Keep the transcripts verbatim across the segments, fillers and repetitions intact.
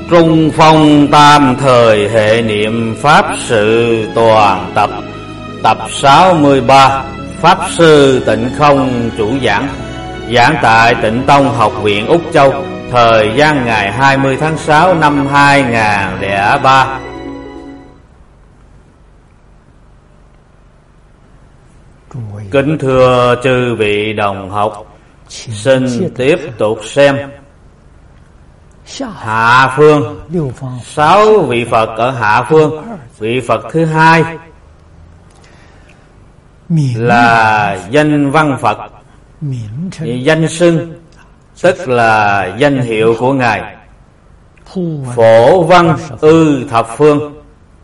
Trung phong tam thời hệ niệm pháp sự toàn tập. Tập sáu mươi ba. Pháp sư Tịnh Không chủ giảng. Giảng tại Tịnh Tông Học viện Úc Châu. Thời gian ngày hai mươi tháng sáu năm hai nghìn không trăm lẻ ba. Kính thưa chư vị đồng học, xin tiếp tục xem hạ phương. Sáu vị Phật ở hạ phương. Vị Phật thứ hai là danh văn Phật, danh xưng tức là danh hiệu của Ngài. Phổ Văn Ư Thập Phương,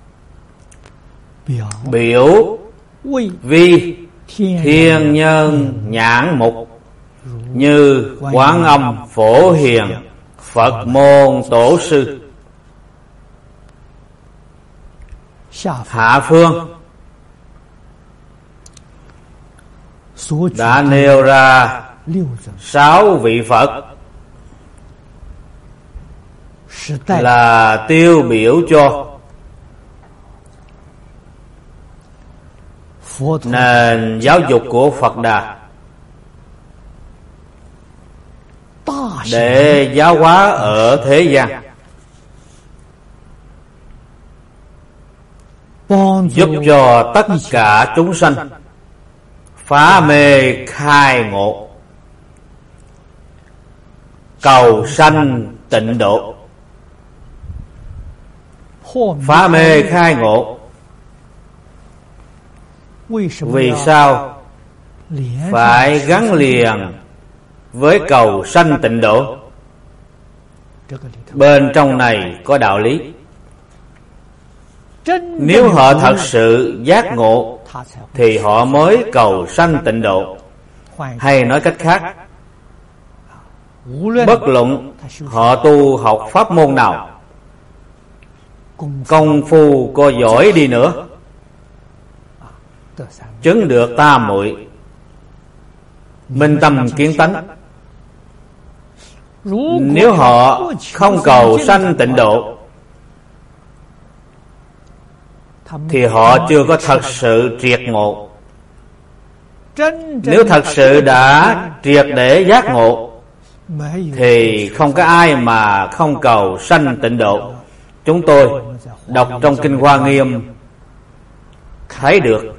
biểu vi thiên nhân nhãn mục, như Quán Âm Phổ Hiền Phật môn tổ sư. Hạ phương đã nêu ra sáu vị Phật là tiêu biểu cho nền giáo dục của Phật Đà, để giáo hóa ở thế gian, giúp cho tất cả chúng sanh phá mê khai ngộ, cầu sanh tịnh độ. Phá mê khai ngộ vì sao phải gắn liền với cầu sanh tịnh độ? Bên trong này có đạo lý. Nếu họ thật sự giác ngộ thì họ mới cầu sanh tịnh độ. Hay nói cách khác, bất luận họ tu học pháp môn nào, công phu có giỏi đi nữa, chứng được tam muội, minh tâm kiến tánh, nếu họ không cầu sanh tịnh độ thì họ chưa có thật sự triệt ngộ. Nếu thật sự đã triệt để giác ngộ thì không có ai mà không cầu sanh tịnh độ. Chúng tôi đọc trong Kinh Hoa Nghiêm thấy được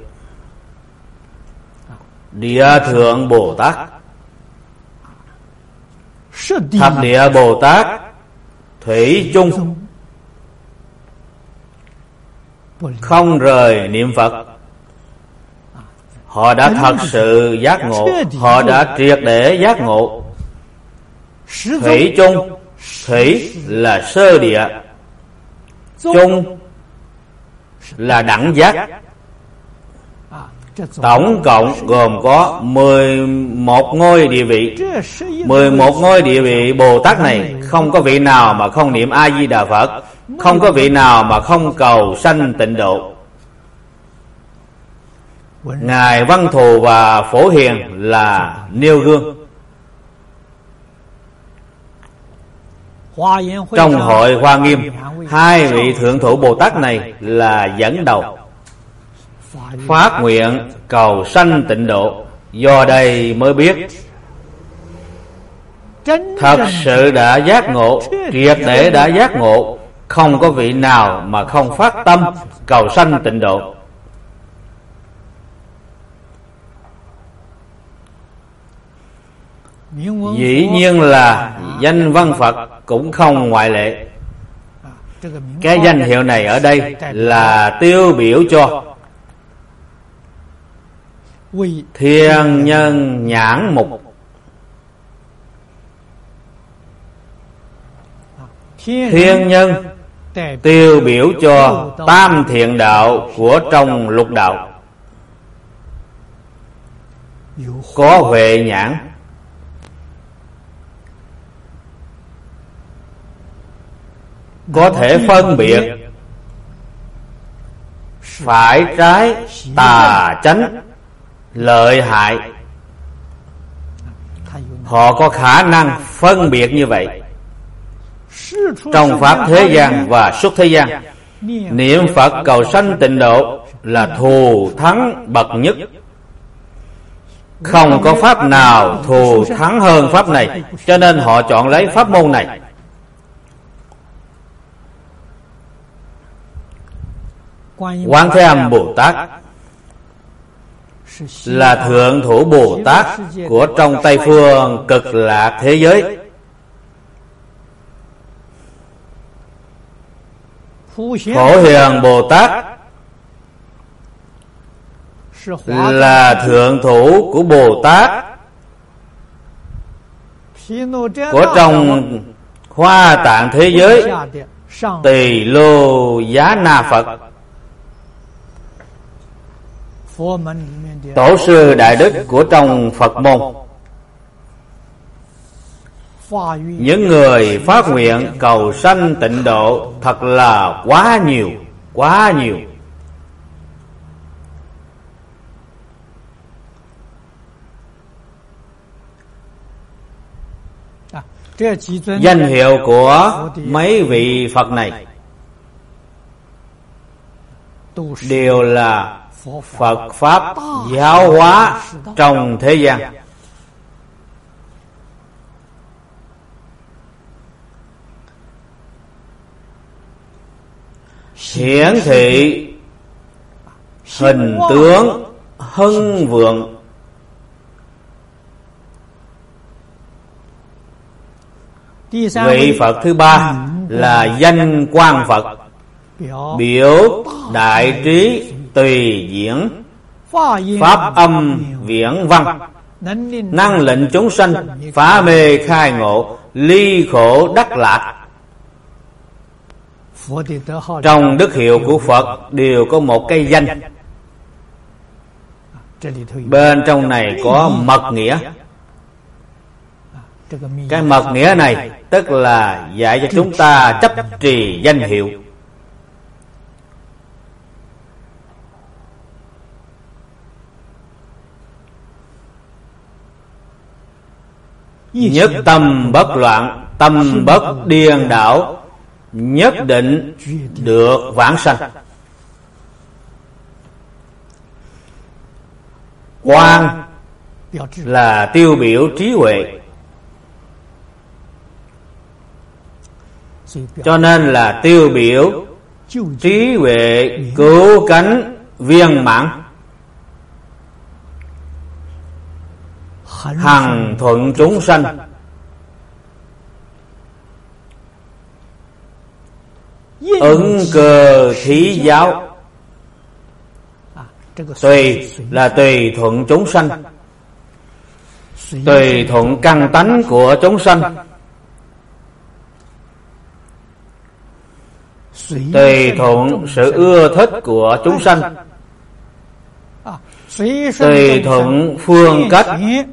Địa Thượng Bồ Tát, Thập Địa Bồ Tát thủy chung không rời niệm Phật. Họ đã thật sự giác ngộ, họ đã triệt để giác ngộ. Thủy chung, thủy là sơ địa, chung là đẳng giác. Tổng cộng gồm có mười một ngôi địa vị. Mười một ngôi địa vị Bồ Tát này không có vị nào mà không niệm A Di Đà Phật, không có vị nào mà không cầu sanh tịnh độ. Ngài Văn Thù và Phổ Hiền là nêu gương. Trong hội Hoa Nghiêm, hai vị Thượng Thủ Bồ Tát này là dẫn đầu phát nguyện cầu sanh tịnh độ. Do đây mới biết thật sự đã giác ngộ, triệt để đã giác ngộ, không có vị nào mà không phát tâm cầu sanh tịnh độ. Dĩ nhiên là danh văn Phật cũng không ngoại lệ. Cái danh hiệu này ở đây là tiêu biểu cho thiên nhân nhãn mục. Thiên nhân tiêu biểu cho tam thiện đạo của trong lục đạo. Có huệ nhãn, có thể phân biệt phải trái, tà chánh, lợi hại. Họ có khả năng phân biệt như vậy. trong pháp thế gian và xuất thế gian. Niệm Phật cầu sanh tịnh độ là thù thắng bậc nhất. Không có pháp nào thù thắng hơn pháp này, cho nên họ chọn lấy pháp môn này. Quán Thế Âm Bồ Tát là thượng thủ Bồ Tát của trong Tây phương cực lạc thế giới. Phổ Hiền Bồ Tát là thượng thủ của Bồ Tát của trong Hoa Tạng thế giới Tỳ Lô Giá Na Phật. Tổ sư đại đức của trong Phật môn. Những người phát nguyện cầu sanh tịnh độ thật là quá nhiều, quá nhiều. Danh hiệu của mấy vị Phật này đều là Phật Pháp giáo hóa trong thế gian. Hiển thị hình tướng hưng vượng, vị Phật thứ ba là danh Quang Phật, biểu đại trí tùy diễn, pháp âm viễn văn, năng lệnh chúng sanh phá mê khai ngộ, ly khổ đắc lạc. Trong đức hiệu của Phật đều có một cái danh. Bên trong này có mật nghĩa. Cái mật nghĩa này tức là dạy cho chúng ta chấp trì danh hiệu. Nhất tâm bất loạn, tâm bất điên đảo, nhất định được vãng sanh. Quang là tiêu biểu trí huệ, cho nên là tiêu biểu trí huệ cứu cánh viên mãn, hằng thuận chúng sanh. Ứng cơ thí giáo, tùy là tùy thuận chúng sanh, tùy thuận căn tánh của chúng sanh, tùy thuận sự ưa thích của chúng sanh, tùy thuận phương cách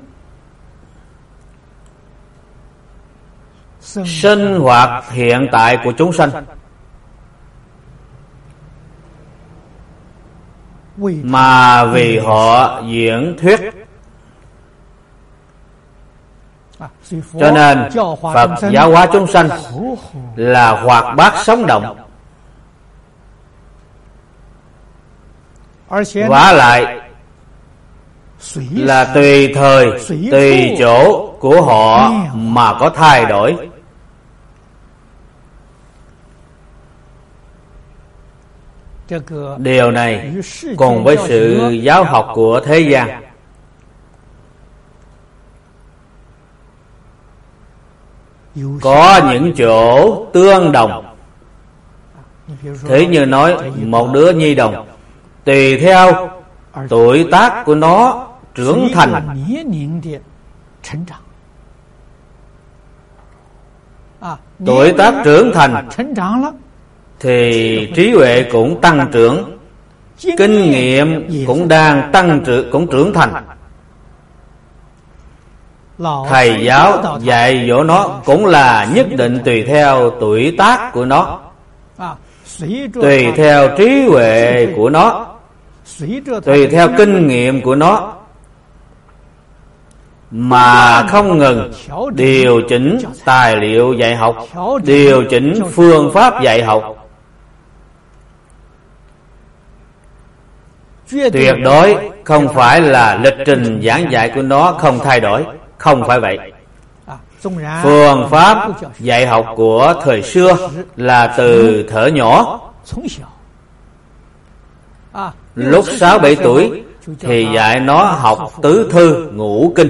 sinh hoạt hiện tại của chúng sanh, mà vì họ diễn thuyết. Cho nên Phật giáo hóa chúng sanh là hoạt bát sống động. Vả lại là tùy thời tùy chỗ của họ mà có thay đổi. Điều này cùng với sự giáo học của thế gian có những chỗ tương đồng. Thế như nói một đứa nhi đồng, tùy theo tuổi tác của nó trưởng thành, tuổi tác trưởng thành thì trí huệ cũng tăng trưởng, kinh nghiệm cũng đang tăng trưởng, cũng trưởng thành. Thầy giáo dạy dỗ nó cũng là nhất định tùy theo tuổi tác của nó, tùy theo trí huệ của nó, tùy theo kinh nghiệm của nó, mà không ngừng điều chỉnh tài liệu dạy học, điều chỉnh phương pháp dạy học. Tuyệt đối không phải là lịch trình giảng dạy của nó không thay đổi, không phải vậy. Phương pháp dạy học của thời xưa là từ thuở nhỏ, lúc sáu bảy tuổi thì dạy nó học tứ thư ngũ kinh.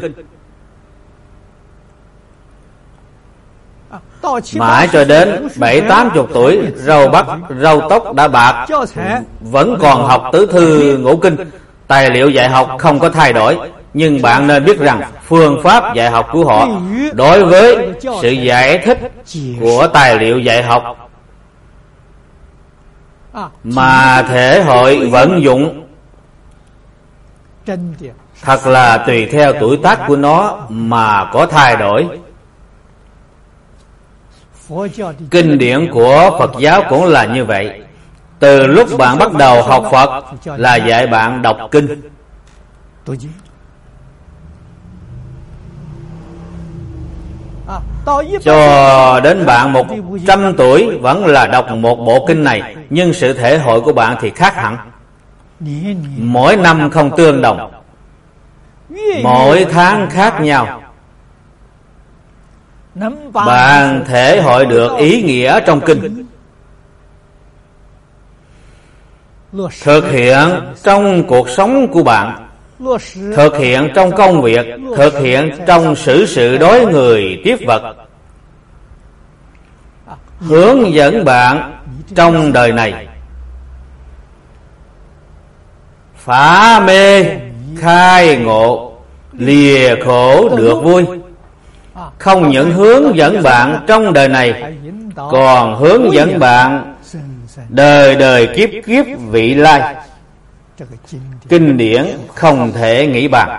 Mãi cho đến bảy tám chục tuổi, râu bắp râu tóc đã bạc, vẫn còn học tứ thư ngũ kinh. Tài liệu dạy học không có thay đổi, nhưng bạn nên biết rằng phương pháp dạy học của họ đối với sự giải thích của tài liệu dạy học mà thể hội vận dụng thật là tùy theo tuổi tác của nó mà có thay đổi. Kinh điển của Phật giáo cũng là như vậy. Từ lúc bạn bắt đầu học Phật là dạy bạn đọc kinh. Cho đến bạn một trăm tuổi vẫn là đọc một bộ kinh này, nhưng sự thể hội của bạn thì khác hẳn. Mỗi năm không tương đồng, mỗi tháng khác nhau. Bạn thể hội được ý nghĩa trong kinh, thực hiện trong cuộc sống của bạn, thực hiện trong công việc, thực hiện trong xử sự đối người tiếp vật, hướng dẫn bạn trong đời này phá mê khai ngộ, lìa khổ được vui. Không những hướng dẫn bạn trong đời này, còn hướng dẫn bạn đời đời kiếp kiếp vị lai. Kinh điển không thể nghĩ bàn.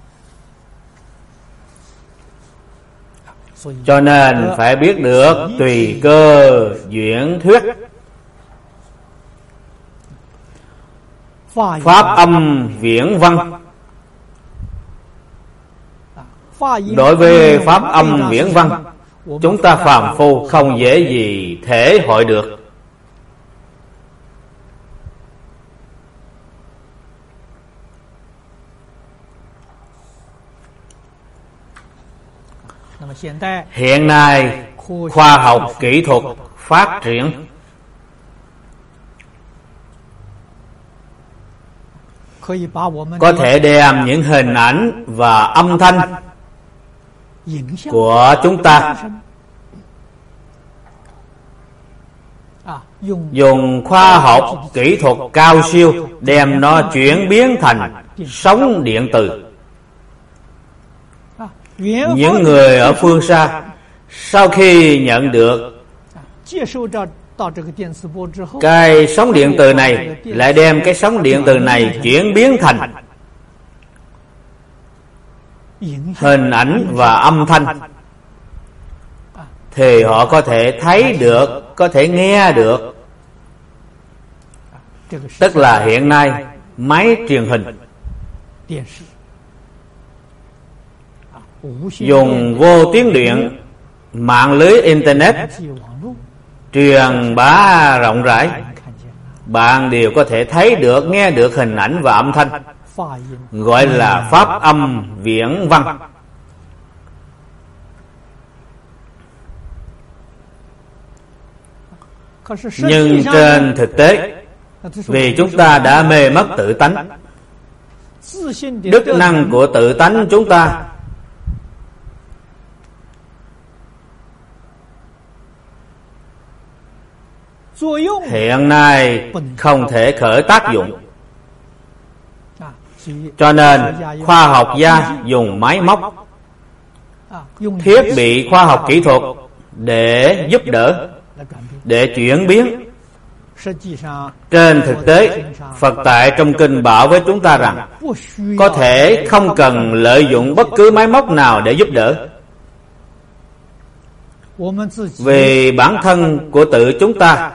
Cho nên phải biết được tùy cơ duyên thuyết. Pháp âm viễn văn. Đối với pháp âm viễn văn, chúng ta phàm phu không dễ gì thể hội được. Hiện nay khoa học kỹ thuật phát triển, có thể đem những hình ảnh và âm thanh của chúng ta dùng khoa học kỹ thuật cao siêu đem nó chuyển biến thành sóng điện từ. Những người ở phương xa sau khi nhận được cái sóng điện từ này, lại đem cái sóng điện từ này chuyển biến thành hình ảnh và âm thanh, thì họ có thể thấy được, có thể nghe được. Tức là hiện nay máy truyền hình dùng vô tuyến điện, mạng lưới internet truyền bá rộng rãi, bạn đều có thể thấy được, nghe được hình ảnh và âm thanh, gọi là pháp âm viễn văn. Nhưng trên thực tế, vì chúng ta đã mê mất tự tánh, đức năng của tự tánh chúng ta hiện nay không thể khởi tác dụng. Cho nên khoa học gia dùng máy móc, thiết bị khoa học kỹ thuật để giúp đỡ, để chuyển biến. Trên thực tế, Phật tại trong kinh bảo với chúng ta rằng có thể không cần lợi dụng bất cứ máy móc nào để giúp đỡ, vì bản thân của tự chúng ta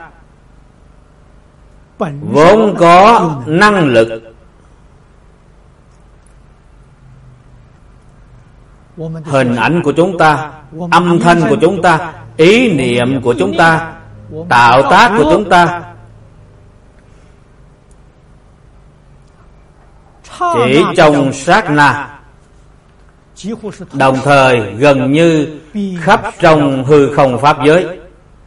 vốn có năng lực hình ảnh của chúng ta, âm thanh của chúng ta, ý niệm của chúng ta, tạo tác của chúng ta chỉ trong sát na, đồng thời gần như khắp trong hư không pháp giới.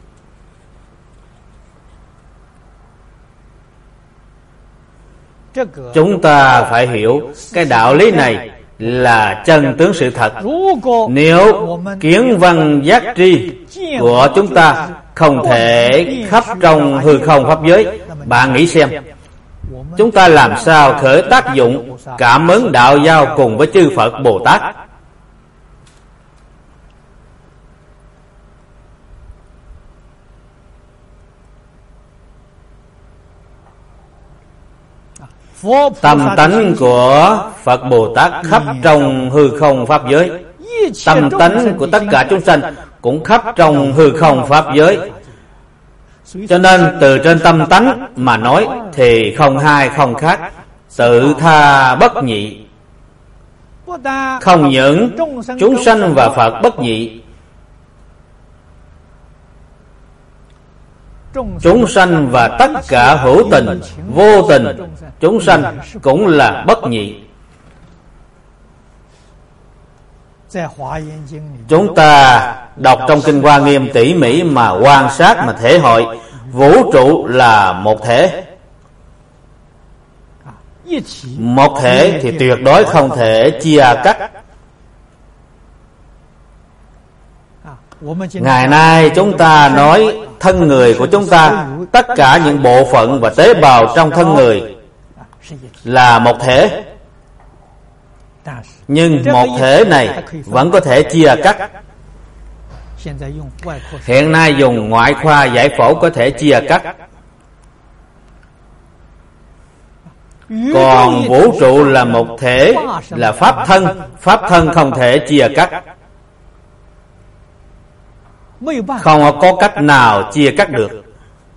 Chúng ta phải hiểu cái đạo lý này là chân tướng sự thật. Nếu kiến văn giác tri của chúng ta không thể khắp trong hư không pháp giới, bạn nghĩ xem, chúng ta làm sao khởi tác dụng cảm ứng đạo giao cùng với chư Phật Bồ Tát? Tâm tánh của Phật Bồ Tát khắp trong hư không pháp giới, tâm tánh của tất cả chúng sanh cũng khắp trong hư không pháp giới. Cho nên từ trên tâm tánh mà nói thì không hai không khác, tự tha bất nhị. Không những chúng sanh và Phật bất nhị, chúng sanh và tất cả hữu tình, vô tình chúng sanh cũng là bất nhị. Chúng ta đọc trong Kinh Hoa Nghiêm tỉ mỉ mà quan sát mà thể hội, vũ trụ là một thể. Một thể thì tuyệt đối không thể chia cắt. Ngày nay chúng ta nói thân người của chúng ta, tất cả những bộ phận và tế bào trong thân người là một thể. Nhưng một thể này vẫn có thể chia cắt. Hiện nay dùng ngoại khoa giải phẫu có thể chia cắt. Còn vũ trụ là một thể, là pháp thân. Pháp thân không thể chia cắt, không có cách nào chia cắt được.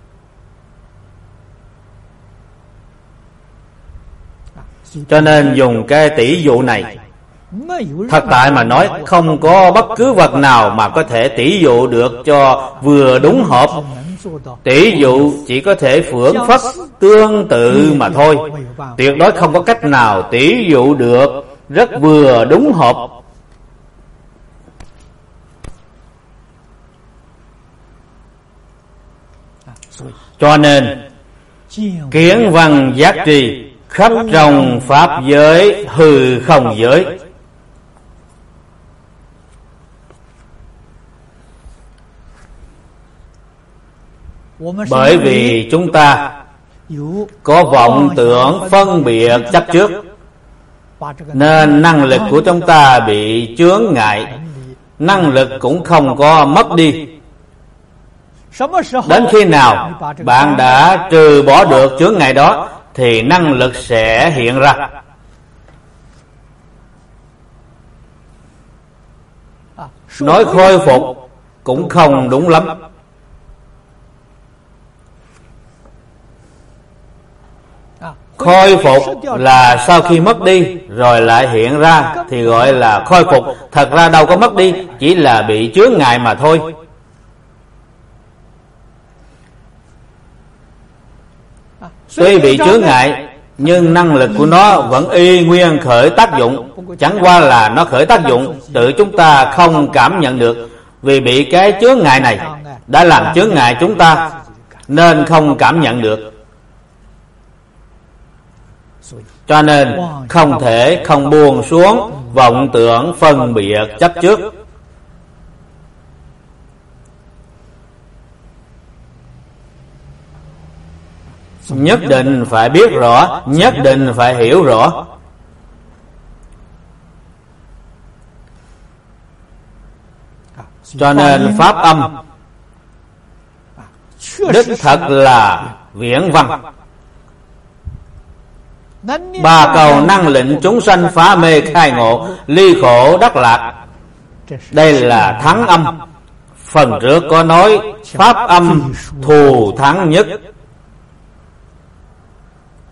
Cho nên dùng cái tỷ dụ này, thật tại mà nói không có bất cứ vật nào mà có thể tỷ dụ được cho vừa đúng hợp. Tỷ dụ chỉ có thể phưởng phất tương tự mà thôi, tuyệt đối không có cách nào tỷ dụ được rất vừa đúng hợp. Cho nên kiến văn giác tri khắp trong pháp giới hư không giới. Bởi vì chúng ta có vọng tưởng phân biệt chấp trước, nên năng lực của chúng ta bị chướng ngại. Năng lực cũng không có mất đi. Đến khi nào bạn đã trừ bỏ được chướng ngại đó thì năng lực sẽ hiện ra. Nói khôi phục cũng không đúng lắm. Khôi phục là sau khi mất đi rồi lại hiện ra thì gọi là khôi phục. Thật ra đâu có mất đi, chỉ là bị chướng ngại mà thôi. Tuy bị chướng ngại nhưng năng lực của nó vẫn y nguyên khởi tác dụng. Chẳng qua là nó khởi tác dụng tự chúng ta không cảm nhận được. Vì bị cái chướng ngại này đã làm chướng ngại chúng ta nên không cảm nhận được. Cho nên không thể không buông xuống vọng tưởng phân biệt chấp trước. Nhất định phải biết rõ, nhất định phải hiểu rõ. Cho nên pháp âm đích thật là viễn văn. Ba cầu năng lệnh chúng sanh phá mê khai ngộ, ly khổ đắc lạc. Đây là thắng âm. Phần trước có nói pháp âm thù thắng nhất.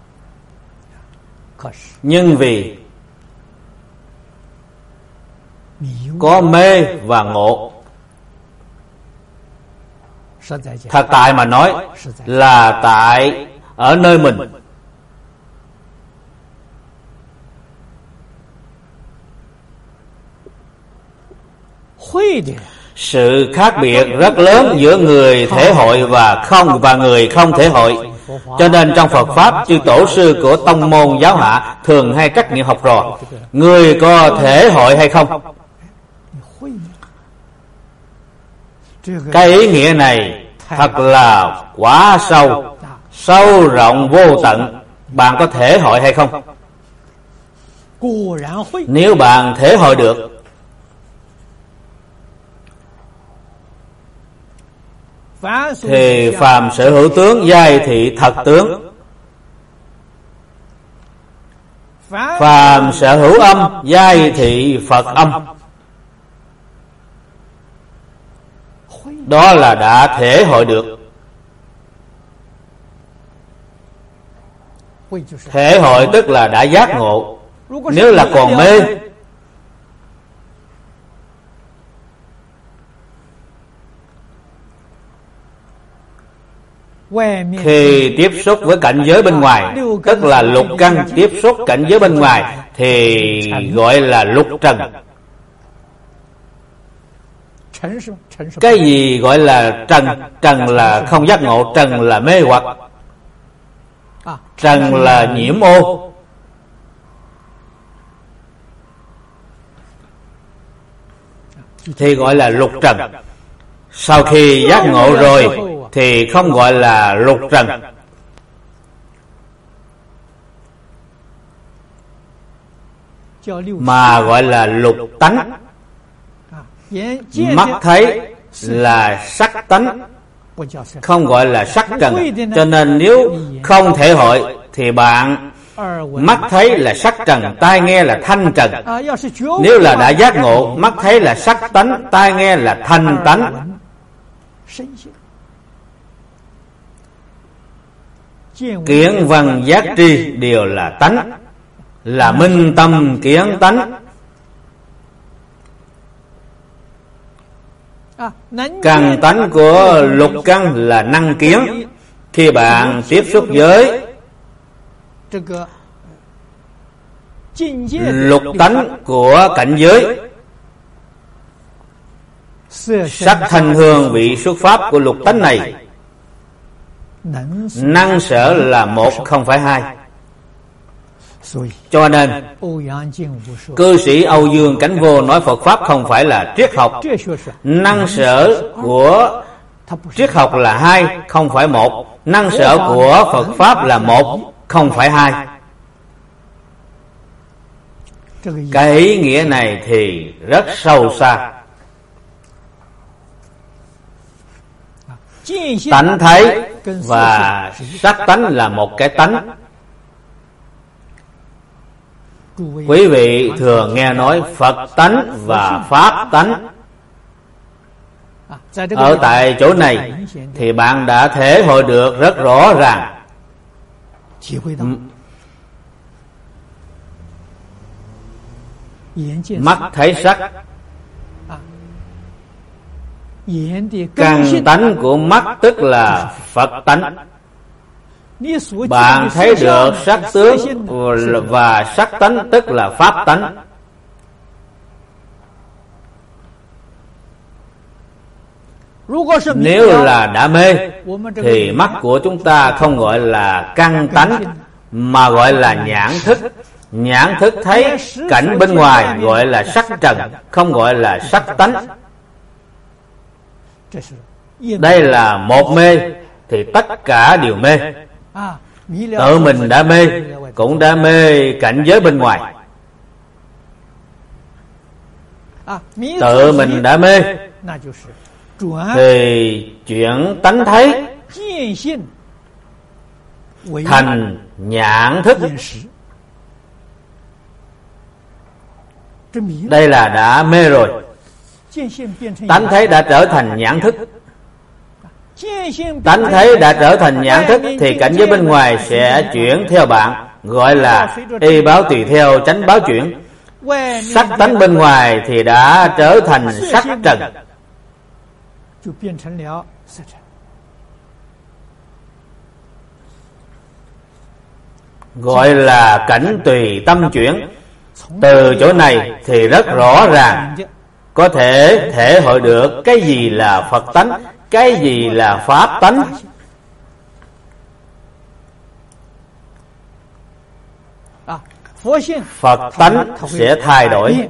Nhưng vì có mê và ngộ. Thật tại mà nói là tại ở nơi mình. Sự khác biệt rất lớn giữa người thể hội và không và người không thể hội. Cho nên trong Phật Pháp, chư tổ sư của tông môn giáo hạ thường hay trắc nghiệm học trò: người có thể hội hay không? Cái ý nghĩa này thật là quá sâu, sâu rộng vô tận. Bạn có thể hội hay không? Nếu bạn thể hội được thì phàm sở hữu tướng, giai thị thật tướng. Phàm sở hữu âm, giai thị Phật âm. Đó là đã thể hội được. Thể hội tức là đã giác ngộ. Nếu là còn mê thì tiếp xúc với cảnh giới bên ngoài, tức là lục căn tiếp xúc cảnh giới bên ngoài thì gọi là lục trần. Cái gì gọi là trần? Trần là không giác ngộ, trần là mê hoặc, trần là nhiễm ô. Thì gọi là lục trần. Sau khi giác ngộ rồi thì không gọi là lục trần, mà gọi là lục tánh. Mắt thấy là sắc tánh, không gọi là sắc trần. Cho nên nếu không thể hội thì bạn mắt thấy là sắc trần, tai nghe là thanh trần. Nếu là đã giác ngộ, mắt thấy là sắc tánh, tai nghe là thanh tánh. Kiến văn giác tri đều là tánh, là minh tâm kiến tánh. Căn tánh của lục căn là năng kiến. Khi bạn tiếp xúc với lục tánh của cảnh giới, sắc thanh hương vị xuất pháp của lục tánh này, năng sở là một không phải hai. Cho nên cư sĩ Âu Dương Cảnh Vô nói Phật Pháp không phải là triết học. Năng sở của triết học là hai, không phải một. Năng sở của Phật Pháp là một, không phải hai. Cái ý nghĩa này thì rất sâu xa. Tánh thấy và sắc tánh là một cái tánh. Quý vị thường nghe nói Phật tánh và Pháp tánh. Ở tại chỗ này thì bạn đã thể hội được rất rõ ràng. Mắt thấy sắc, căn tánh của mắt tức là Phật tánh. Bạn thấy được sắc tướng và sắc tánh tức là Pháp tánh. Nếu là đã mê thì mắt của chúng ta không gọi là căn tánh mà gọi là nhãn thức. Nhãn thức thấy cảnh bên ngoài gọi là sắc trần, không gọi là sắc tánh. Đây là một mê thì tất cả đều mê. Tự mình đã mê cũng đã mê cảnh giới bên ngoài. Tự mình đã mê thì chuyển tánh thấy thành nhãn thức. Đây là đã mê rồi. Tánh thấy đã trở thành nhãn thức. Tánh thấy đã trở thành nhãn thức thì cảnh giới bên ngoài sẽ chuyển theo bạn, gọi là y báo tùy theo, chánh báo chuyển. Sắc tánh bên ngoài thì đã trở thành sắc trần, gọi là cảnh tùy tâm chuyển. Từ chỗ này thì rất rõ ràng có thể thể hội được cái gì là Phật tánh, cái gì là Pháp tánh. Phật tánh sẽ thay đổi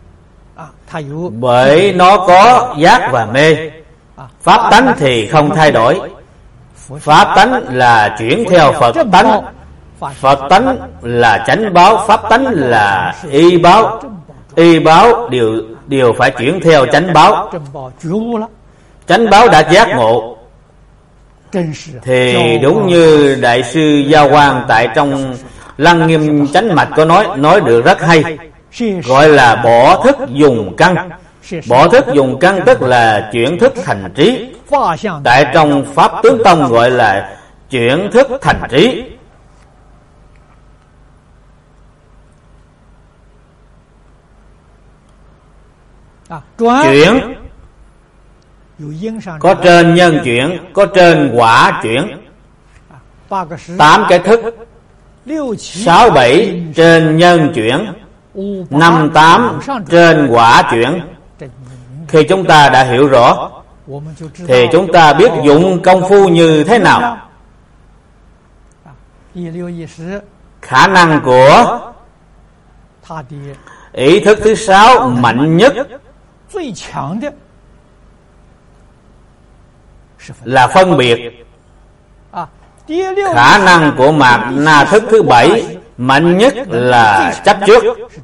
bởi nó có giác và mê. Pháp tánh thì không thay đổi. Pháp tánh là chuyển theo Phật tánh. Phật tánh là chánh báo, Pháp tánh là y báo. Y báo đều đều phải chuyển theo chánh báo. Chánh báo đã giác ngộ thì đúng như Đại sư Giao Quang tại trong Lăng Nghiêm Chánh Mạch có nói, nói được rất hay, gọi là bỏ thức dùng căn. Bỏ thức dùng căn tức là chuyển thức thành trí. Tại trong Pháp Tướng Tông gọi là chuyển thức thành trí. Chuyển có trên nhân chuyển, có trên quả chuyển. Tám cái thức, sáu bảy trên nhân chuyển, năm tám trên quả chuyển. Khi chúng ta đã hiểu rõ thì chúng ta biết dụng công phu như thế nào. Khả năng của ý thức thứ sáu mạnh nhất là phân biệt. Khả năng của mạt na thức thứ bảy mạnh nhất là chấp trước.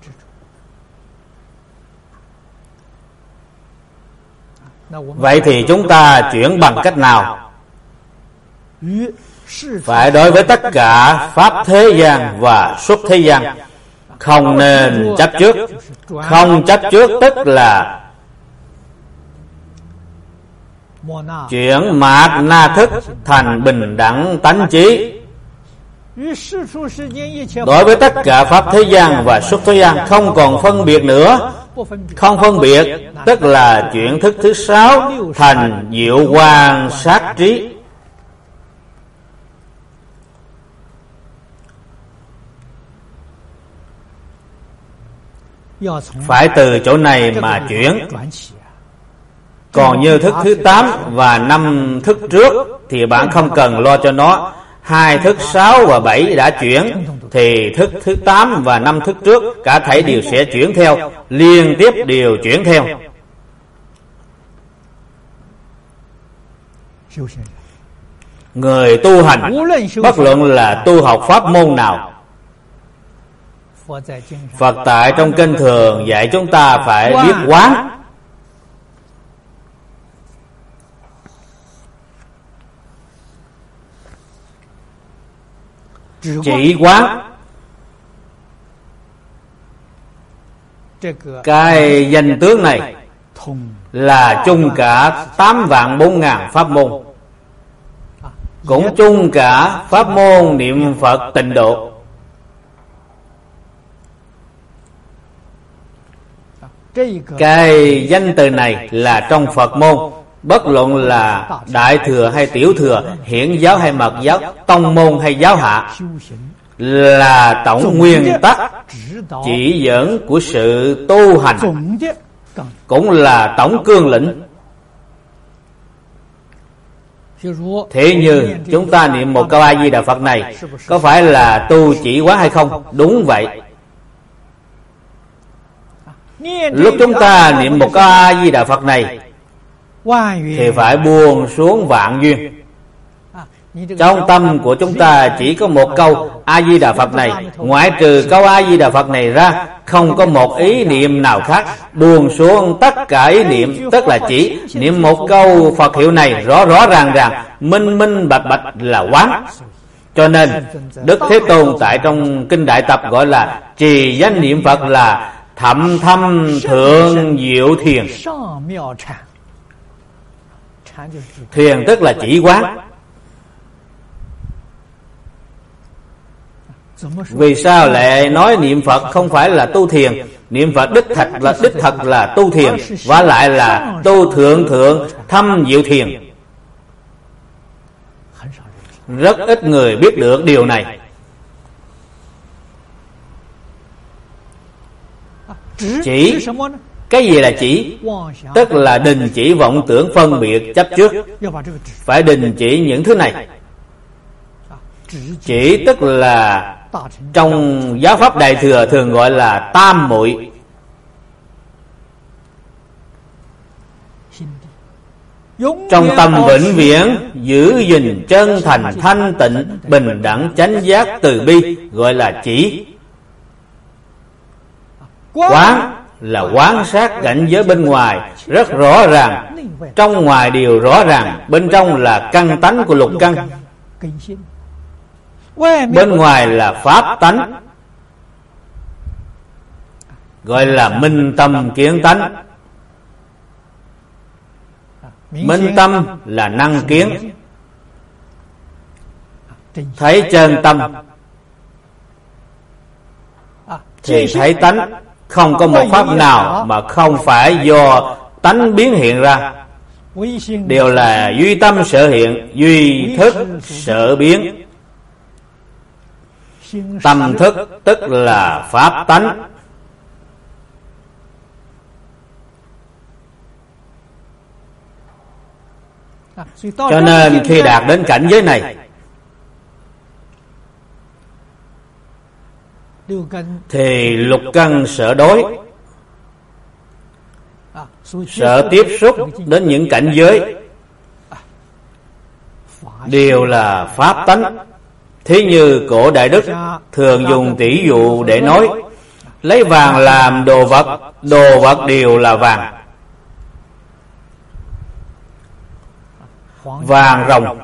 Vậy thì chúng ta chuyển bằng cách nào? Phải đối với tất cả Pháp thế gian và xuất thế gian không nên chấp trước. Không chấp trước tức là chuyển mạt na thức thành bình đẳng tánh trí. Đối với tất cả Pháp thế gian và xuất thế gian không còn phân biệt nữa. Không phân biệt tức là chuyển thức thứ sáu thành diệu quang sát trí. Phải từ chỗ này mà chuyển. Còn như thức thứ tám và năm thức trước thì bạn không cần lo cho nó. Hai thức sáu và bảy đã chuyển thì thức thứ tám và năm thức trước cả thảy đều sẽ chuyển theo, liên tiếp đều chuyển theo. Người tu hành bất luận là tu học pháp môn nào, Phật tại trong kinh thường dạy chúng ta phải biết quán. Chỉ quán cái danh tướng này là chung cả tám vạn bốn ngàn pháp môn, cũng chung cả pháp môn niệm Phật tịnh độ. Cái danh từ này là trong Phật môn, bất luận là đại thừa hay tiểu thừa, hiển giáo hay mật giáo, tông môn hay giáo hạ, là tổng nguyên tắc chỉ dẫn của sự tu hành, cũng là tổng cương lĩnh. Thế như chúng ta niệm một câu A Di Đà Phật này có phải là tu chỉ quán hay không? Đúng vậy. Lúc chúng ta niệm một câu A Di Đà Phật này thì phải buông xuống vạn duyên. Trong tâm của chúng ta chỉ có một câu A Di Đà Phật này, ngoại trừ câu A Di Đà Phật này ra không có một ý niệm nào khác. Buông xuống tất cả ý niệm, tức là chỉ niệm một câu Phật hiệu này rõ rõ ràng ràng, minh minh bạch bạch là quán. Cho nên Đức Thế Tôn tại trong kinh Đại Tập gọi là trì danh niệm Phật là thậm thâm thượng diệu thiền. Thiền tức là chỉ quán. Vì sao lại nói niệm Phật không phải là tu thiền? Niệm Phật đích thật là đích thật là tu thiền, và lại là tu thượng thượng thâm diệu thiền. Rất ít người biết được điều này. Chỉ, cái gì là chỉ? Tức là đình chỉ vọng tưởng phân biệt chấp trước. Phải đình chỉ những thứ này. Chỉ tức là trong giáo pháp Đại Thừa thường gọi là tam muội. Trong tâm vĩnh viễn giữ gìn chân thành thanh tịnh bình đẳng chánh giác từ bi, gọi là chỉ. Quán là quán sát cảnh giới bên ngoài rất rõ ràng, trong ngoài đều rõ ràng. Bên trong là căn tánh của lục căn, bên ngoài là pháp tánh, gọi là minh tâm kiến tánh. Minh tâm là năng kiến, thấy chân tâm thì thấy tánh. Không có một pháp nào mà không phải do tánh biến hiện ra, đều là duy tâm sở hiện, duy thức sở biến. Tâm thức tức là pháp tánh. Cho nên khi đạt đến cảnh giới này thì lục căn sở đối, sở tiếp xúc đến những cảnh giới đều là pháp tánh. Thí như cổ Đại Đức thường dùng tỷ dụ để nói, lấy vàng làm đồ vật, đồ vật đều là vàng. Vàng ròng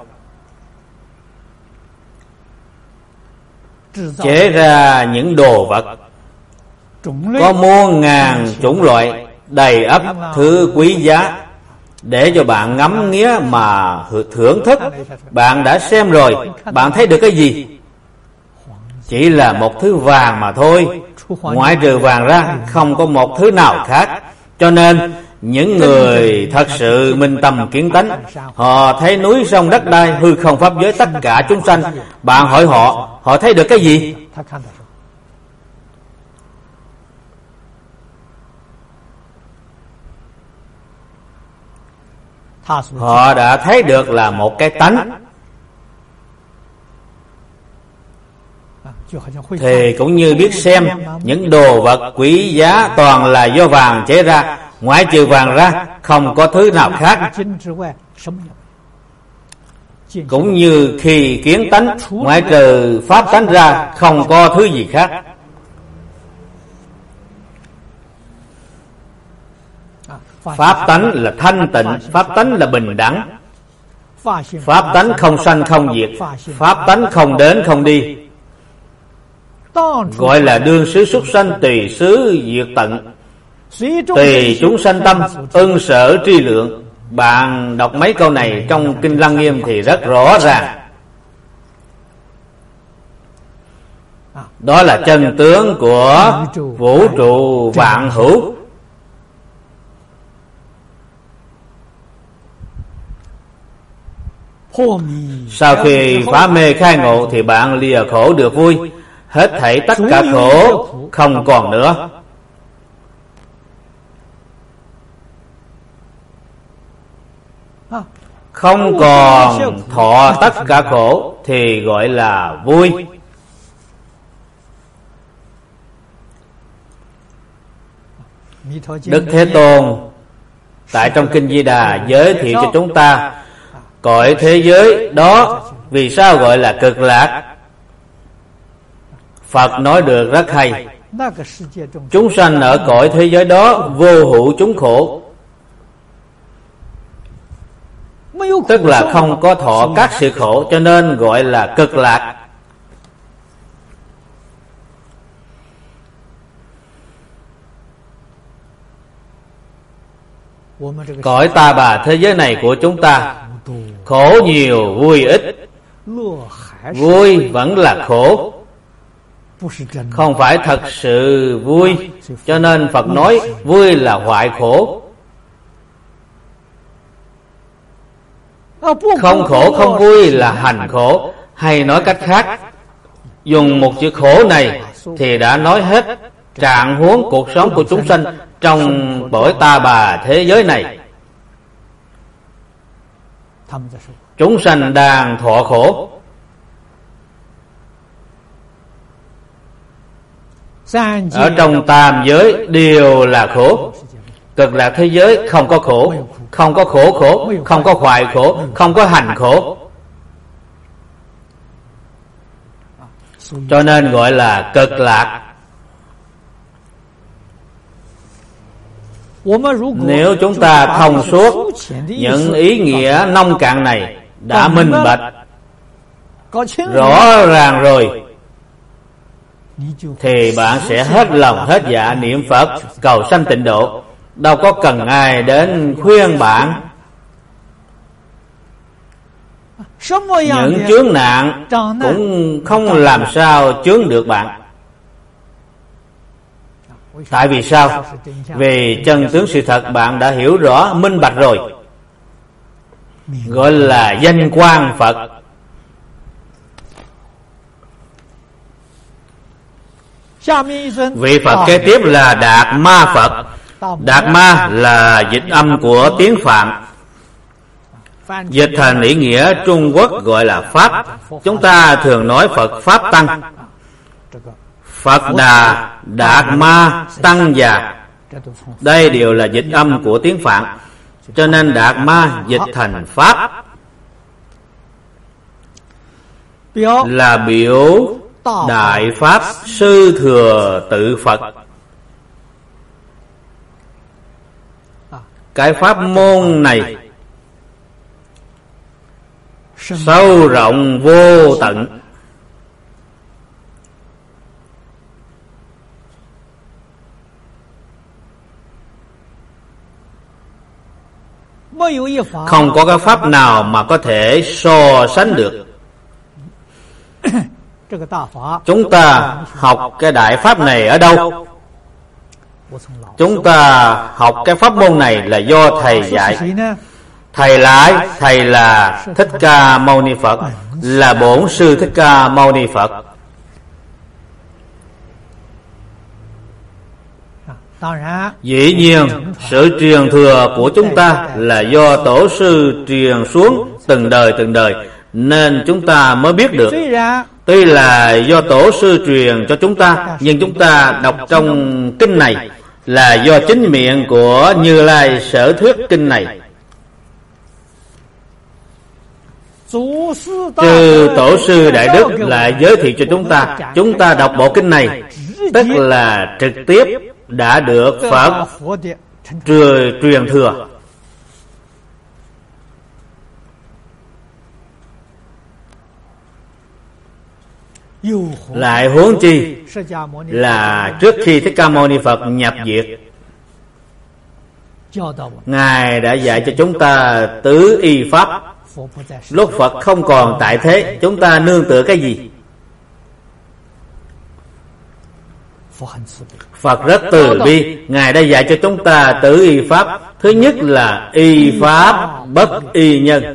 chế ra những đồ vật có muôn ngàn chủng loại, đầy ắp thứ quý giá, để cho bạn ngắm nghía mà thưởng thức. Bạn đã xem rồi, bạn thấy được cái gì? Chỉ là một thứ vàng mà thôi. Ngoại trừ vàng ra không có một thứ nào khác. Cho nên những người thật sự minh tâm kiến tánh, họ thấy núi sông đất đai, hư không pháp giới, tất cả chúng sanh. Bạn hỏi họ, họ thấy được cái gì? Họ đã thấy được là một cái tánh. Thì cũng như biết xem những đồ vật quý giá toàn là do vàng chế ra, ngoại trừ vàng ra không có thứ nào khác. Cũng như khi kiến tánh, ngoại trừ pháp tánh ra không có thứ gì khác. Pháp tánh là thanh tịnh, pháp tánh là bình đẳng, pháp tánh không sanh không diệt, pháp tánh không đến không đi, gọi là đương xứ súc sanh tùy xứ diệt tận, tùy chúng sanh tâm ưng sở tri lượng. Bạn đọc mấy câu này trong Kinh Lăng Nghiêm thì rất rõ ràng. Đó là chân tướng của vũ trụ vạn hữu. Sau khi phá mê khai ngộ thì bạn lìa khổ được vui, hết thảy tất cả khổ không còn nữa. Không còn thọ tất cả khổ thì gọi là vui. Đức Thế Tôn tại trong Kinh Di Đà giới thiệu cho chúng ta cõi thế giới đó vì sao gọi là cực lạc. Phật nói được rất hay. Chúng sanh ở cõi thế giới đó vô hữu chúng khổ, tức là không có thọ các sự khổ, cho nên gọi là cực lạc. Cõi ta bà thế giới này của chúng ta khổ nhiều vui ít. Vui vẫn là khổ. không phải thật sự vui, cho nên Phật nói vui là hoại khổ. Không khổ không vui là hành khổ. Hay nói cách khác, dùng một chữ khổ này thì đã nói hết trạng huống cuộc sống của chúng sanh trong cõi ta bà thế giới này. Chúng sanh đang thọ khổ. Ở trong tam giới đều là khổ. Cực lạc thế giới không có khổ, không có khổ khổ, không có hoại khổ, không có hành khổ. Cho nên gọi là cực lạc. Nếu chúng ta thông suốt những ý nghĩa nông cạn này, đã minh bạch rõ ràng rồi, thì bạn sẽ hết lòng hết dạ niệm Phật cầu sanh tịnh độ. Đâu có cần ai đến khuyên bạn. Những chướng nạn cũng không làm sao chướng được bạn. Tại vì sao? Vì chân tướng sự thật bạn đã hiểu rõ minh bạch rồi, gọi là danh quang Phật. Vị Phật kế tiếp là Đạt Ma Phật. Đạt Ma là dịch âm của tiếng Phạn, dịch thành ý nghĩa Trung Quốc gọi là Pháp. Chúng ta thường nói Phật Pháp Tăng, Phật Đà, Đạt Ma, Tăng Già. Đây đều là dịch âm của tiếng Phạn, cho nên Đạt Ma dịch thành Pháp, là biểu Đại Pháp Sư Thừa Tự Phật. Cái pháp môn này sâu rộng vô tận, không có cái pháp nào mà có thể so sánh được. Chúng ta học cái đại pháp này ở đâu? Chúng ta học cái pháp môn này là do thầy dạy. Thầy lại, thầy là Thích Ca Mâu Ni Phật, là bổn sư Thích Ca Mâu Ni Phật. Dĩ nhiên, sự truyền thừa của chúng ta là do tổ sư truyền xuống từng đời từng đời, nên chúng ta mới biết được. Tuy là do tổ sư truyền cho chúng ta, nhưng chúng ta đọc trong kinh này là do chính miệng của Như Lai sở thuyết kinh này. Chư tổ sư Đại Đức lại giới thiệu cho chúng ta. Chúng ta đọc bộ kinh này, tức là trực tiếp đã được Phật truyền thừa. Lại huống chi là trước khi Thích Ca Mâu Ni Phật nhập diệt, Ngài đã dạy cho chúng ta tứ y pháp. Lúc Phật không còn tại thế, chúng ta nương tựa cái gì? Phật rất từ bi, Ngài đã dạy cho chúng ta tứ y pháp. Thứ nhất là y pháp bất y nhân.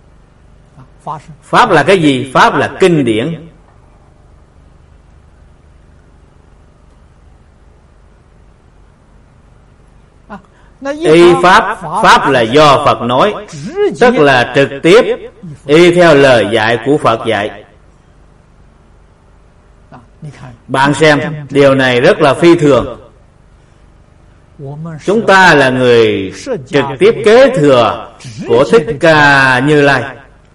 Pháp là cái gì? Pháp là kinh điển. Y pháp, pháp là do Phật nói, tức là trực tiếp y theo lời dạy của Phật dạy. Bạn xem, điều này rất là phi thường. Chúng ta là người trực tiếp kế thừa của Thích Ca Như Lai.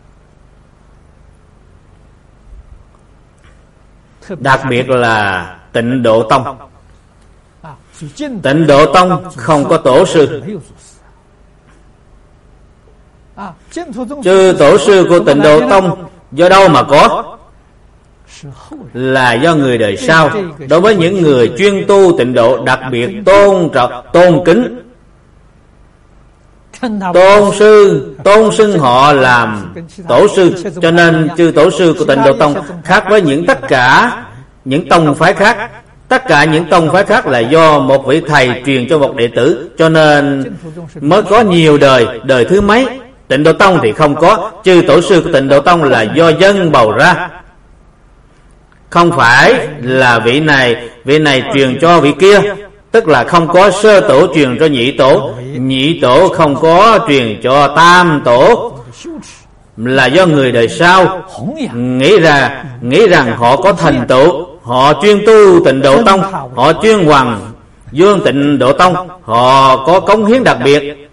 Đặc biệt là Tịnh Độ Tông. Tịnh Độ Tông không có tổ sư. Chư tổ sư của Tịnh Độ Tông do đâu mà có? Là do người đời sau, đối với những người chuyên tu tịnh độ đặc biệt tôn trọng, tôn kính. Tôn sư, tôn xưng họ làm tổ sư. Cho nên chư tổ sư của Tịnh Độ Tông khác với những tất cả những tông phái khác. Tất cả những tông phái khác là do một vị thầy truyền cho một đệ tử, cho nên mới có nhiều đời. Đời thứ mấy Tịnh Độ Tông thì không có. Chư tổ sư của Tịnh Độ Tông là do dân bầu ra, không phải là vị này vị này truyền cho vị kia. Tức là không có sơ tổ truyền cho nhị tổ, nhị tổ không có truyền cho tam tổ, là do người đời sau nghĩ ra nghĩ rằng họ có thành tựu, họ chuyên tu Tịnh Độ Tông, họ chuyên hoằng dương Tịnh Độ Tông, họ có cống hiến đặc biệt.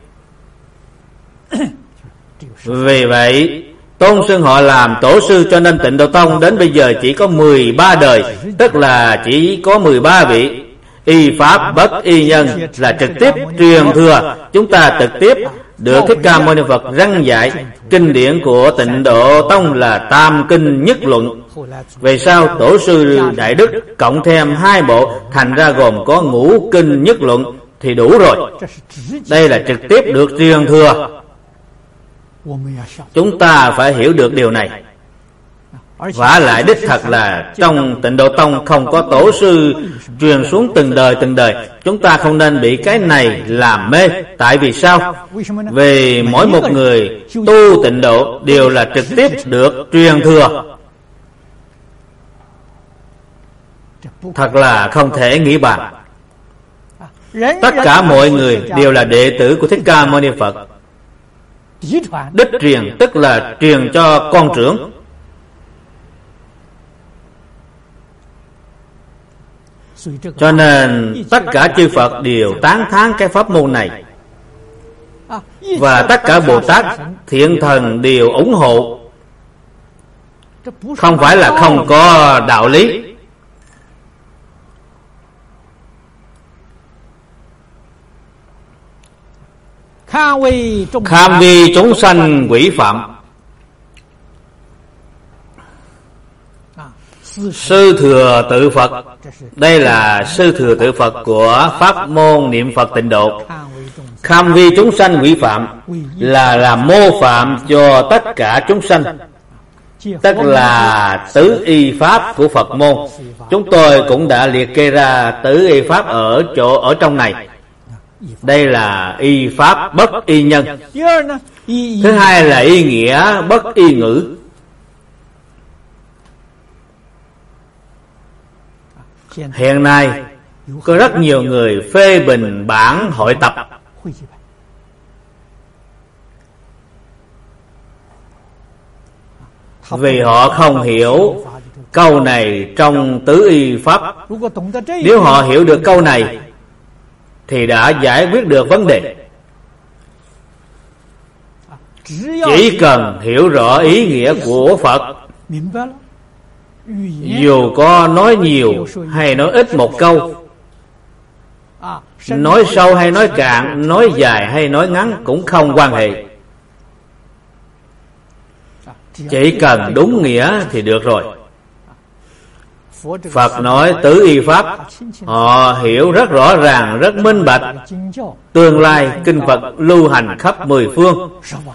Vì vậy tôn xưng họ làm tổ sư, cho nên Tịnh Độ Tông đến bây giờ chỉ có mười ba đời, tức là chỉ có mười ba vị y pháp bất y nhân là trực tiếp truyền thừa. Chúng ta trực tiếp được Thích Ca Mâu Ni Phật răng dạy. Kinh điển của Tịnh Độ Tông là Tam Kinh Nhất Luận. Về sau tổ sư Đại Đức cộng thêm hai bộ, thành ra gồm có Ngũ Kinh Nhất Luận thì đủ rồi. Đây là trực tiếp được truyền thừa. Chúng ta phải hiểu được điều này. Vả lại đích thật là trong Tịnh Độ Tông không có tổ sư truyền xuống từng đời từng đời. Chúng ta không nên bị cái này làm mê. Tại vì sao? Vì mỗi một người tu tịnh độ đều là trực tiếp được truyền thừa. Thật là không thể nghĩ bàn. Tất cả mọi người đều là đệ tử của Thích Ca Mâu Ni Phật. Đích truyền tức là truyền cho con trưởng. Cho nên tất cả chư Phật đều tán thán cái pháp môn này, và tất cả Bồ Tát thiện thần đều ủng hộ. Không phải là không có đạo lý. Kham vi chúng sanh quỷ phạm. Sư thừa tự Phật. Đây là sư thừa tự Phật của pháp môn niệm Phật tịnh độ. Kham vi chúng sanh quỷ phạm là làm mô phạm cho tất cả chúng sanh, tức là tứ y pháp của Phật môn. Chúng tôi cũng đã liệt kê ra tứ y pháp ở chỗ ở trong này. Đây là y pháp bất y nhân. Thứ hai là y nghĩa bất y ngữ. Hiện nay có rất nhiều người phê bình bản hội tập, vì họ không hiểu câu này trong tứ y pháp. Nếu họ hiểu được câu này thì đã giải quyết được vấn đề. Chỉ cần hiểu rõ ý nghĩa của Phật, dù có nói nhiều hay nói ít một câu, nói sâu hay nói cạn, nói dài hay nói ngắn cũng không quan hệ. Chỉ cần đúng nghĩa thì được rồi. Phật nói tứ y pháp, họ hiểu rất rõ ràng, rất minh bạch. Tương lai kinh Phật lưu hành khắp mười phương.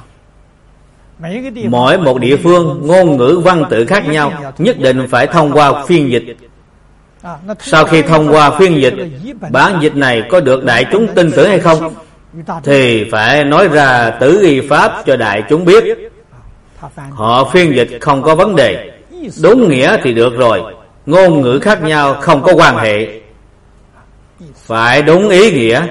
Mỗi một địa phương ngôn ngữ văn tự khác nhau, nhất định phải thông qua phiên dịch. Sau khi thông qua phiên dịch, bản dịch này có được đại chúng tin tưởng hay không thì phải nói ra tứ y pháp cho đại chúng biết. Họ phiên dịch không có vấn đề, đúng nghĩa thì được rồi. Ngôn ngữ khác nhau không có quan hệ, phải đúng ý nghĩa,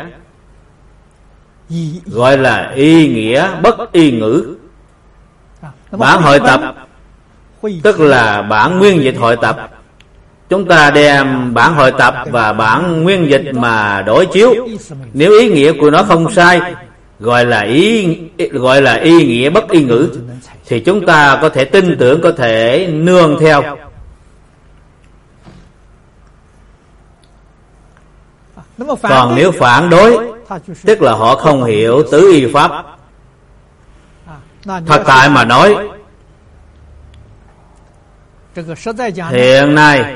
gọi là y nghĩa bất y ngữ. Bản hội tập tức là bản nguyên dịch hội tập. Chúng ta đem bản hội tập và bản nguyên dịch mà đối chiếu, nếu ý nghĩa của nó không sai, gọi là ý gọi là y nghĩa bất y ngữ, thì chúng ta có thể tin tưởng, có thể nương theo. Còn nếu phản đối, tức là họ không hiểu tứ y pháp. Thật tại mà nói, hiện nay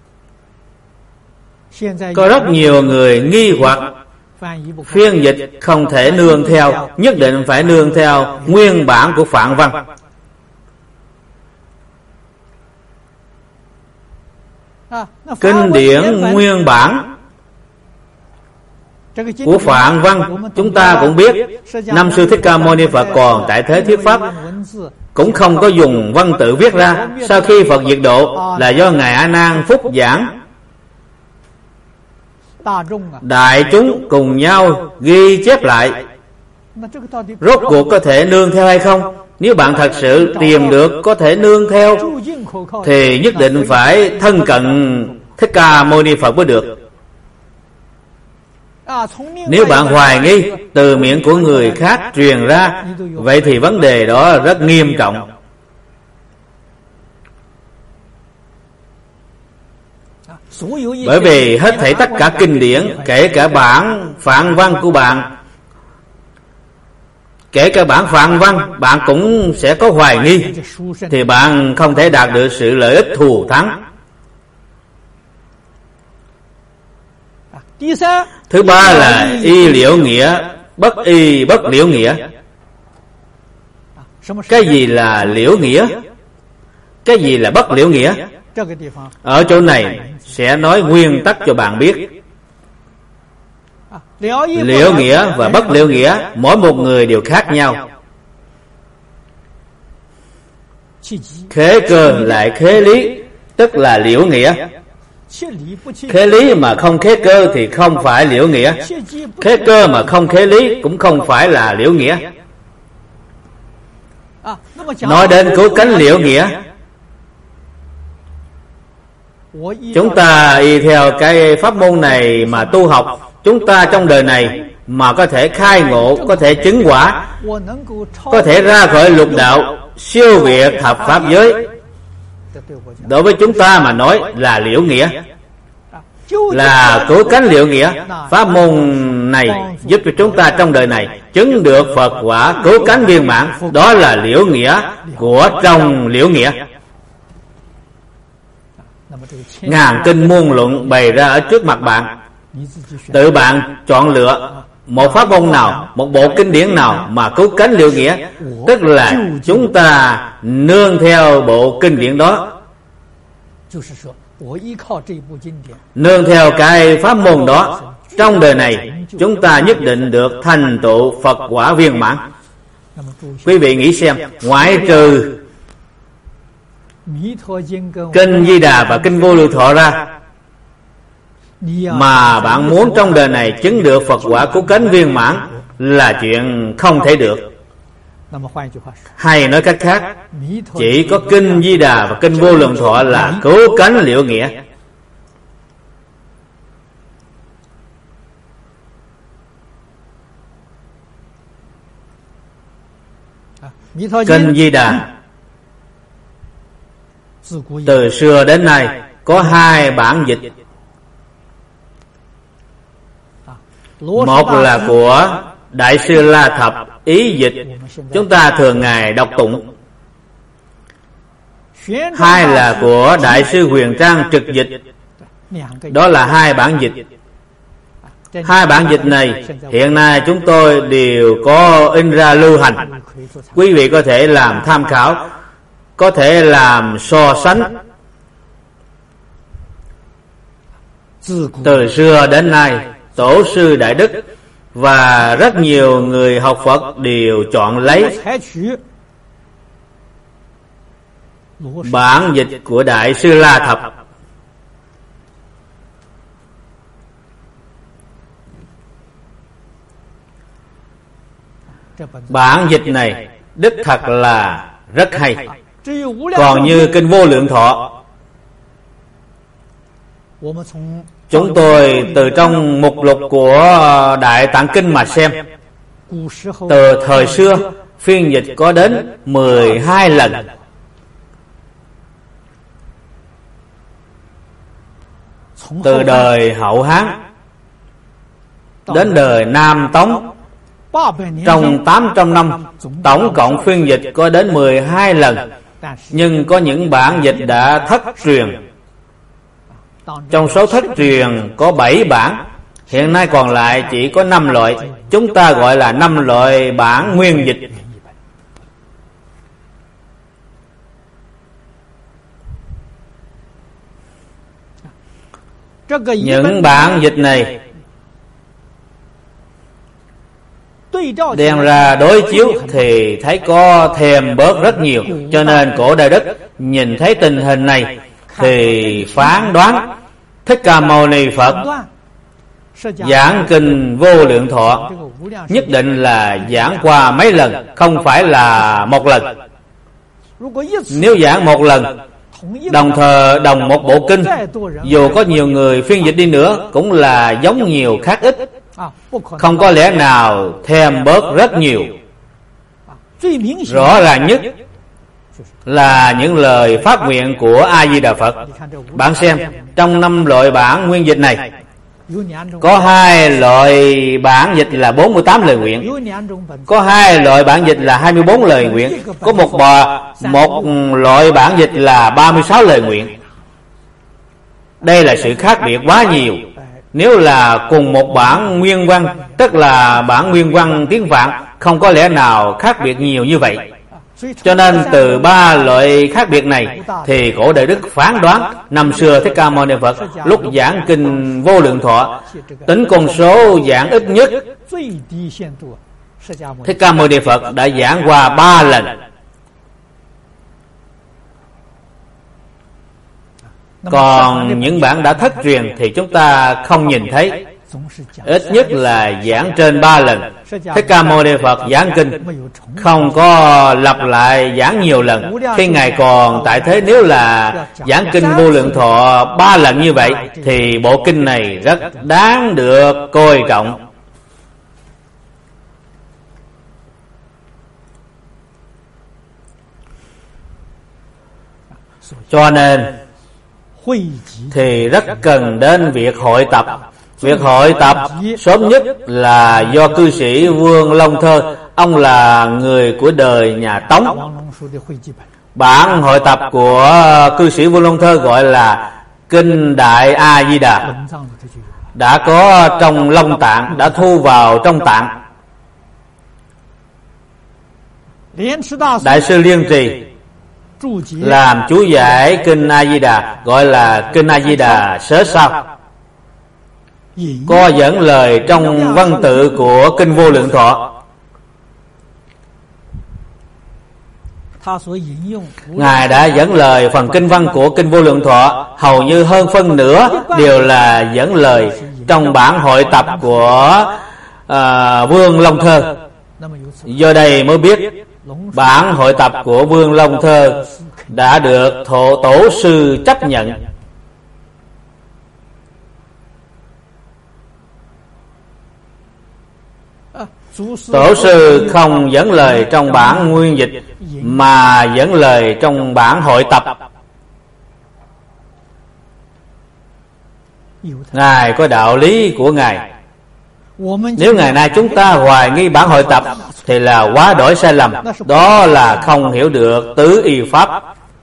có rất nhiều người nghi hoặc phiên dịch không thể nương theo, nhất định phải nương theo nguyên bản của Phạn Văn. Kinh điển nguyên bản của Phạn văn chúng ta cũng biết, năm xưa Thích Ca Mâu Ni Phật còn tại thế thuyết pháp cũng không có dùng văn tự viết ra. Sau khi Phật diệt độ là do Ngài A Nan phúc giảng, đại chúng cùng nhau ghi chép lại. Rốt cuộc có thể nương theo hay không? Nếu bạn thật sự tìm được có thể nương theo thì nhất định phải thân cận Thích Ca Mâu Ni Phật mới được. Nếu bạn hoài nghi từ miệng của người khác truyền ra, vậy thì vấn đề đó rất nghiêm trọng. Bởi vì hết thảy tất cả kinh điển, kể cả bản Phạn văn của bạn, kể cả bản Phạn văn bạn cũng sẽ có hoài nghi, thì bạn không thể đạt được sự lợi ích thù thắng. Thứ ba là y liễu nghĩa, bất y bất liễu nghĩa. Cái gì là liễu nghĩa? Cái gì là bất liễu nghĩa? Ở chỗ này sẽ nói nguyên tắc cho bạn biết. Liễu nghĩa và bất liễu nghĩa mỗi một người đều khác nhau. Khế cơ lại khế lý, tức là liễu nghĩa. Khế lý mà không khế cơ thì không phải liễu nghĩa. Khế cơ mà không khế lý cũng không phải là liễu nghĩa. Nói đến cứu cánh liễu nghĩa, chúng ta y theo cái pháp môn này mà tu học, chúng ta trong đời này mà có thể khai ngộ, có thể chứng quả, có thể ra khỏi lục đạo, siêu việt thập pháp giới, đối với chúng ta mà nói là liễu nghĩa, là cứu cánh liễu nghĩa. Pháp môn này giúp cho chúng ta trong đời này chứng được Phật quả cứu cánh viên mãn. Đó là liễu nghĩa của trong liễu nghĩa. Ngàn kinh muôn luận bày ra ở trước mặt bạn, tự bạn chọn lựa một pháp môn nào, một bộ kinh điển nào mà cứu cánh liễu nghĩa, tức là chúng ta nương theo bộ kinh điển đó, nương theo cái pháp môn đó, trong đời này chúng ta nhất định được thành tựu Phật quả viên mãn. Quý vị nghĩ xem, ngoại trừ Kinh Di Đà và Kinh Vô Lượng Thọ ra, mà bạn muốn trong đời này chứng được Phật quả cứu cánh viên mãn là chuyện không thể được. Hay nói cách khác, chỉ có Kinh Di Đà và Kinh Vô Lượng Thọ là cứu cánh liễu nghĩa. Kinh Di Đà từ xưa đến nay có hai bản dịch. Một là của Đại sư La Thập ý dịch, chúng ta thường ngày đọc tụng. Hai là của Đại sư Huyền Trang trực dịch. Đó là hai bản dịch. Hai bản dịch này hiện nay chúng tôi đều có in ra lưu hành. Quý vị có thể làm tham khảo, có thể làm so sánh. Từ xưa đến nay, tổ sư Đại Đức và rất nhiều người học Phật đều chọn lấy bản dịch của Đại sư La Thập. Bản dịch này đích thật là rất hay. Còn như Kinh Vô Lượng Thọ, chúng tôi từ trong mục lục của Đại Tạng Kinh mà xem, từ thời xưa phiên dịch có đến mười hai lần. Từ đời Hậu Hán đến đời Nam Tống, trong tám trăm năm tổng cộng phiên dịch có đến mười hai lần. Nhưng có những bản dịch đã thất truyền. Trong số thất truyền có bảy bản, hiện nay còn lại chỉ có năm loại. Chúng ta gọi là năm loại bản nguyên dịch. Những bản dịch này đem ra đối chiếu thì thấy có thêm bớt rất nhiều. Cho nên cổ Đại Đức nhìn thấy tình hình này thì phán đoán Thích Ca Mâu Ni Phật giảng kinh Vô Lượng Thọ nhất định là giảng qua mấy lần, không phải là một lần. Nếu giảng một lần đồng thời đồng một bộ kinh, dù có nhiều người phiên dịch đi nữa cũng là giống nhiều khác ít, không có lẽ nào thêm bớt rất nhiều. Rõ ràng nhất là những lời phát nguyện của A Di Đà Phật. Bạn xem, trong năm loại bản nguyên dịch này có hai loại bản dịch là bốn mươi tám lời nguyện, có hai loại bản dịch là hai mươi bốn lời nguyện, có một bò một loại bản dịch là ba mươi sáu lời nguyện. Đây là sự khác biệt quá nhiều. Nếu là cùng một bản nguyên văn, tức là bản nguyên văn tiếng Phạn, không có lẽ nào khác biệt nhiều như vậy. Cho nên từ ba loại khác biệt này thì cổ Đại Đức phán đoán năm xưa Thích Ca Mâu Ni Phật lúc giảng kinh Vô Lượng Thọ, tính con số giảng ít nhất Thích Ca Mâu Ni Phật đã giảng qua ba lần. Còn những bản đã thất truyền thì chúng ta không nhìn thấy, ít nhất là giảng trên ba lần. Thích Ca Mâu Ni Phật giảng kinh không có lặp lại giảng nhiều lần. Khi Ngài còn tại thế, nếu là giảng kinh Vô Lượng Thọ ba lần như vậy thì bộ kinh này rất đáng được coi trọng. Cho nên thì rất cần đến việc hội tập. Việc hội tập sớm nhất là do cư sĩ Vương Long Thơ. Ông là người của đời nhà Tống. Bản hội tập của cư sĩ Vương Long Thơ gọi là Kinh Đại A Di Đà, đã có trong Long Tạng, đã thu vào trong Tạng. Đại sư Liên Trì làm chú giải kinh A Di Đà gọi là Kinh A Di Đà Sớ Sao, có dẫn lời trong văn tự của kinh Vô Lượng Thọ. Ngài đã dẫn lời phần kinh văn của kinh Vô Lượng Thọ, hầu như hơn phân nửa đều là dẫn lời trong bản hội tập của à, Vương Long Thơ. Do đây mới biết bản hội tập của Vương Long Thơ đã được thổ tổ sư chấp nhận. Tổ sư không dẫn lời trong bản nguyên dịch mà dẫn lời trong bản hội tập. Ngài có đạo lý của Ngài. Nếu ngày nay chúng ta hoài nghi bản hội tập thì là quá đổi sai lầm. Đó là không hiểu được tứ y pháp.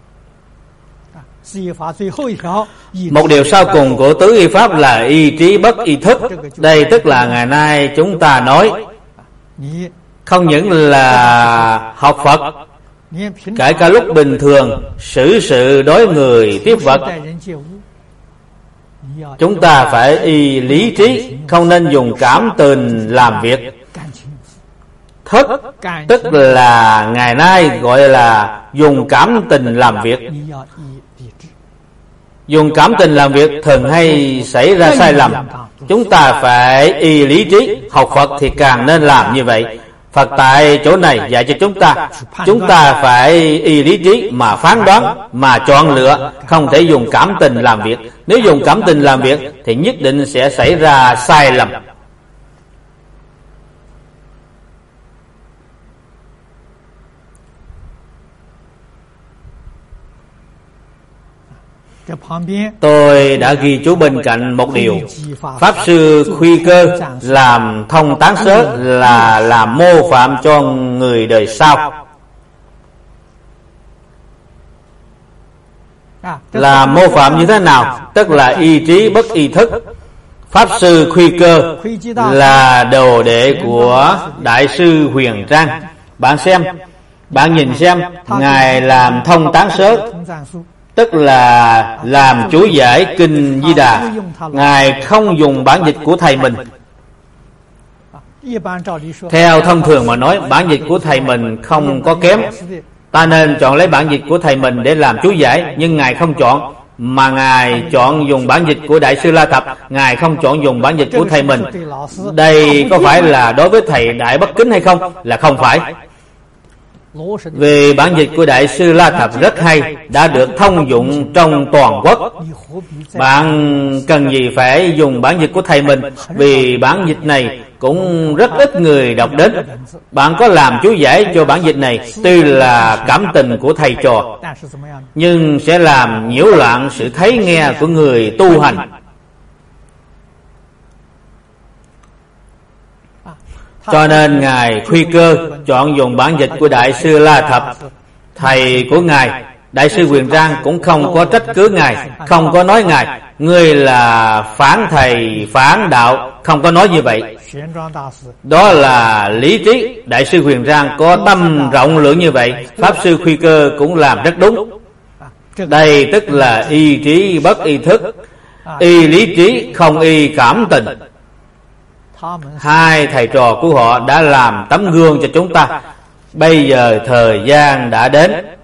Một điều sau cùng của tứ y pháp là y trí bất y thức. Đây tức là ngày nay chúng ta nói không những là học Phật, kể cả lúc bình thường xử sự đối người tiếp vật, chúng ta phải y lý trí, không nên dùng cảm tình làm việc. Thức tức là ngày nay gọi là dùng cảm tình làm việc. Dùng cảm tình làm việc thường hay xảy ra sai lầm. Chúng ta phải y lý trí. Học Phật thì càng nên làm như vậy. Phật tại chỗ này dạy cho chúng ta, chúng ta phải y lý trí mà phán đoán, mà chọn lựa, không thể dùng cảm tình làm việc. Nếu dùng cảm tình làm việc thì nhất định sẽ xảy ra sai lầm. Tôi đã ghi chú bên cạnh một điều. Pháp sư Khuy Cơ làm thông tán sớ là làm mô phạm cho người đời sau. Là mô phạm như thế nào? Tức là y trí bất y thức. Pháp sư Khuy Cơ là đồ đệ của Đại sư Huyền Trang. Bạn xem, bạn nhìn xem, Ngài làm thông tán sớ, tức là làm chú giải kinh Di Đà, Ngài không dùng bản dịch của thầy mình. Theo thông thường mà nói, bản dịch của thầy mình không có kém, ta nên chọn lấy bản dịch của thầy mình để làm chú giải, nhưng Ngài không chọn, mà Ngài chọn dùng bản dịch của Đại sư La Thập, Ngài không chọn dùng bản dịch của thầy mình. Đây có phải là đối với thầy đại bất kính hay không? Là không phải. Vì bản dịch của Đại sư La Thập rất hay, đã được thông dụng trong toàn quốc. Bạn cần gì phải dùng bản dịch của thầy mình? Vì bản dịch này cũng rất ít người đọc đến. Bạn có làm chú giải cho bản dịch này, tuy là cảm tình của thầy trò, nhưng sẽ làm nhiễu loạn sự thấy nghe của người tu hành. Cho nên Ngài Khuy Cơ chọn dùng bản dịch của Đại sư La Thập. Thầy của Ngài, Đại sư Huyền Trang, cũng không có trách cứ Ngài, không có nói Ngài ngươi là phản thầy, phản đạo, không có nói như vậy. Đó là lý trí. Đại sư Huyền Trang có tâm rộng lượng như vậy, Pháp sư Khuy Cơ cũng làm rất đúng. Đây tức là y trí bất y thức, y lý trí không y cảm tình. Hai thầy trò của họ đã làm tấm gương cho chúng ta. Bây giờ thời gian đã đến,